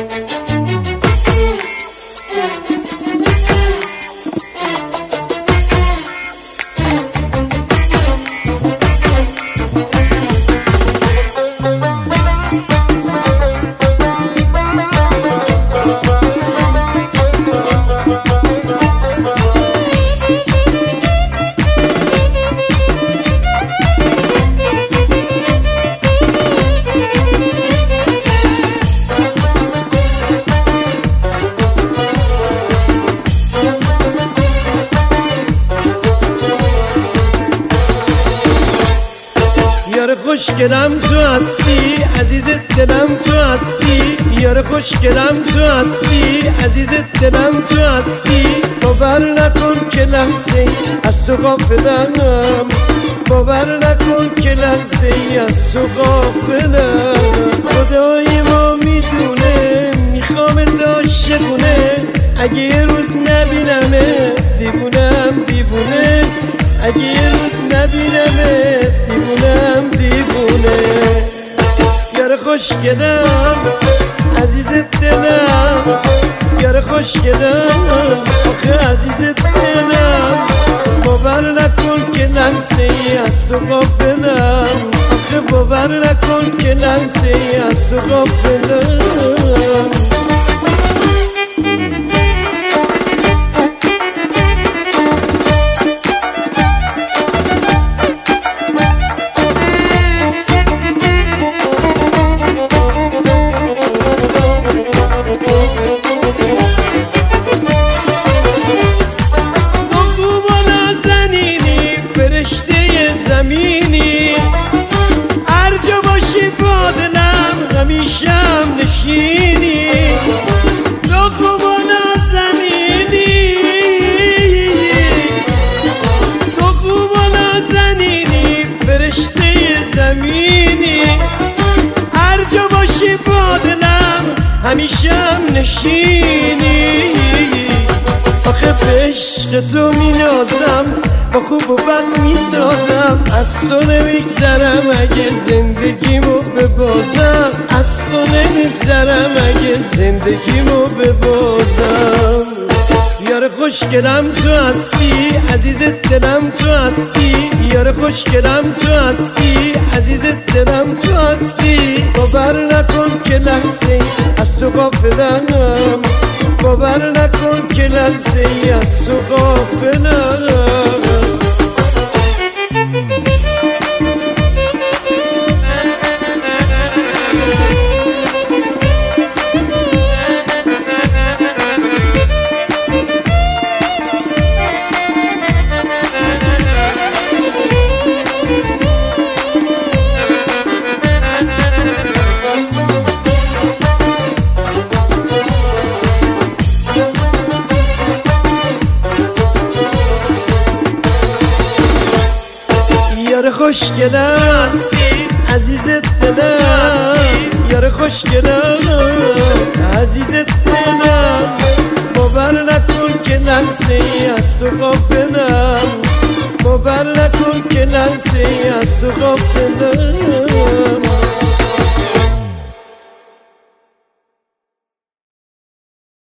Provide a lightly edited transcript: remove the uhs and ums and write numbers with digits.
یار خوشگلم تو هستی، عزیز دلم تو هستی. یار خوشگلم تو هستی، عزیز دلم تو هستی. باور نکن که لحظه از تو غافلم، باور نکن که لحظه از تو غافلم. خدای ما میدونه میخوام عاشقونه، اگه یه روز نبینمه دیوونم دیوونه، اگه یه روز نبینمه دیوونم دیوونه. یار خوشگلم عزیز دلم، یار خوشگلم آخه عزیز دلم. باور نکن که لحظه ای از تو غافلم، آخه باور نکن که لحظه ای از تو غافلم. زمینی هر جا باشی با دلم همیشم نشینی. تو خوب و نازنینی، تو خوب و نازنینی فرشته زمینی. هر جا باشی با دلم همیشم نشینی. آخه به عشق تو مینازم، با خوب و بد میسازم. از تو نمیگذرم اگه زندگیمو ببازم، از تو نمیگذرم اگه زندگیمو ببازم. یار خوشگلم تو هستی، عزیز دلم تو هستی. یار خوشگلم تو هستی، عزیز دلم تو هستی. باور نکن که لحظه از تو غافلم، باور نکن که لحظه از تو غافلم. یار خوشگلم عزیز دلم، یار خوشگلم عزیز دلم. باور نکن که لحظه ای از تو غافلم، باور نکن که لحظه ای از تو غافلم.